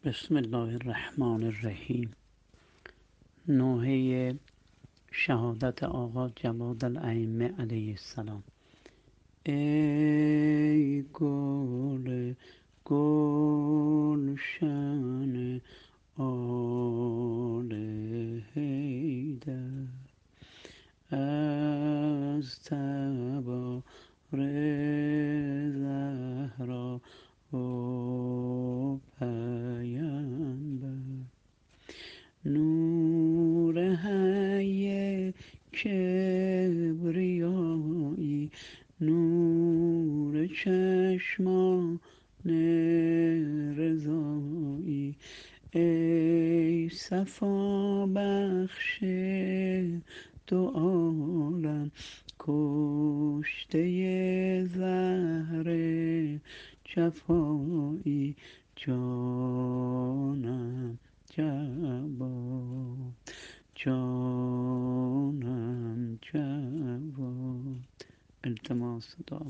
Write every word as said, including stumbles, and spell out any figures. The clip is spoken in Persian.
بسم الله الرحمن الرحیم. نوحه شهادت آقا جوادالائمه علیه السلام. ای گل گلشن آل حیدر، از تبار زهرا و پیمبر، نور حی کبریایی، نور چشمان رضایی، ای صفا بخش دو عالم، کشته زهر جفایی، جانم جواد، جانم جواد. التماس دعا.